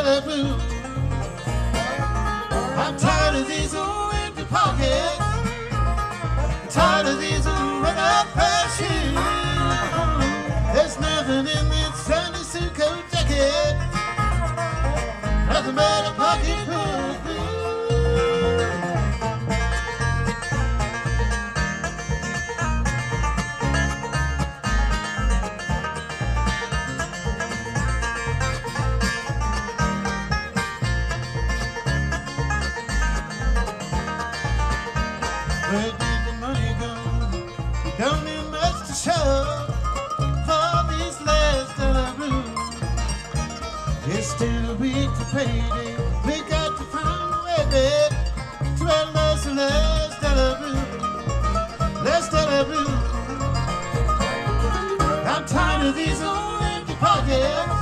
dollar blues. I'm tired of these old empty pockets. I'm tired of these old run-up shoes. There's nothing in this Sunday suit coat jacket, nothing but a pocketbook blues. Where did the money go? We don't need much to show for these last dollar blues. It's still a week to payday. We got to find a way, babe, to our last dollar blues. Last dollar blues. I'm tired of these old empty pockets.